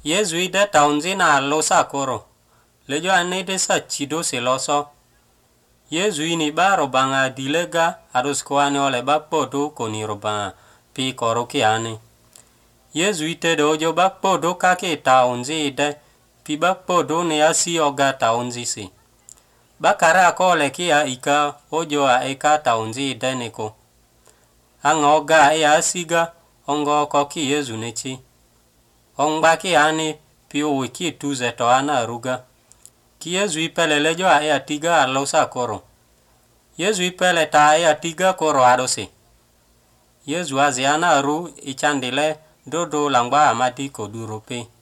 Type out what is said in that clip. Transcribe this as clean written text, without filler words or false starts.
Yesu ide taunzi na losa koro. Lejo anede sa chido se loso. Yesu ini baro banga dilega harus koane ole bakpodo koni robanga pi koro kiane. Yesu ite dojo bakpodo kake taunzi ide pi bakpodo ne asi oga taunzi si. Bakara kole kia ika ojo a eka taunzi ide neko. Anga oga e asiga ongo koki Yesu nechi. Ongba kiane pi wiki tuze to ana ruga. Ki Yesu ipele lejo a atiga alosa koro. Yesu ipele ta atiga koro adose. Yesu aziana ru ichandile dodo langba amati kodurope.